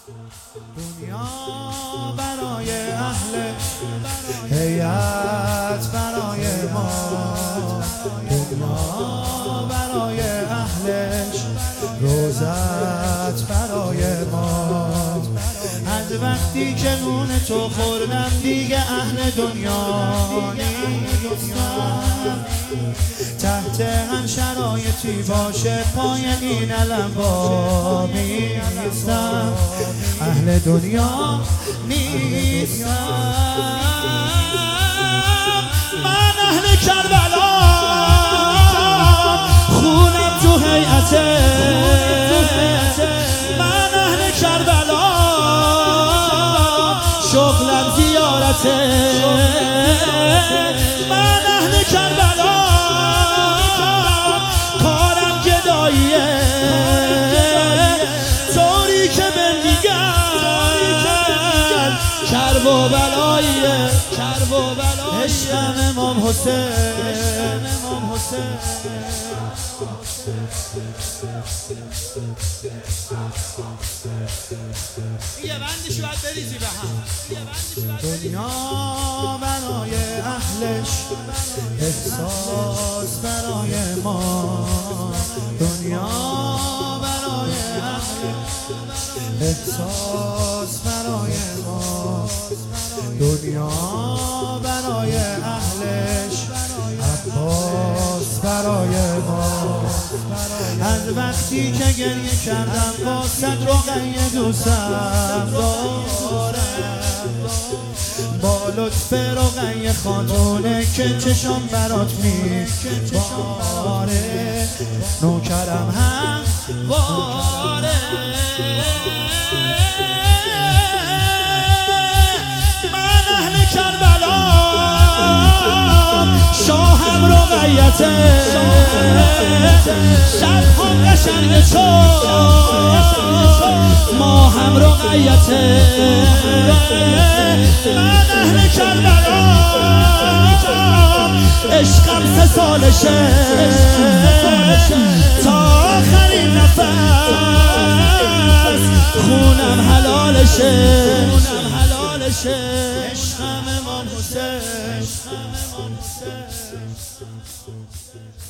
دنیا برای اهلش، هیئت برای ما. دنیا برای اهلش، روزت برای ما. از وقتی که نون تو خوردم دیگه اهل دنیا نیستم. تحت هر شرایطی باشه پای این علم با میستم. اهل دنیا نیستم. من اهل کربلا، خونم تو هیئته. من اهل کربلا، شغلم زیارته. من اهل کربلا، کارم گداییه. طوری که به میگن کرب و بلاییه. عشقم امام حسین. یه بندشو باید بریزی به هم. دنیا برای اهلش، احساس برای ما. دنیا برای اهلش، احساس برای ما. دنیا برای اهلش، عباس برای ما. از وقتی که گریه کردم واسه رقیه دوستم داره. با لطف رقیه خاتونه که چشم برات میباره. نوکرم هم باره. من اهل کربلا، شاهم رقیته. شب هم قشنگ چون ما هم رقیته. من اهل کربلا، عشقم 3 سالشه تا آخرین نفس. خونم حلالشه. عشقم امام حسین.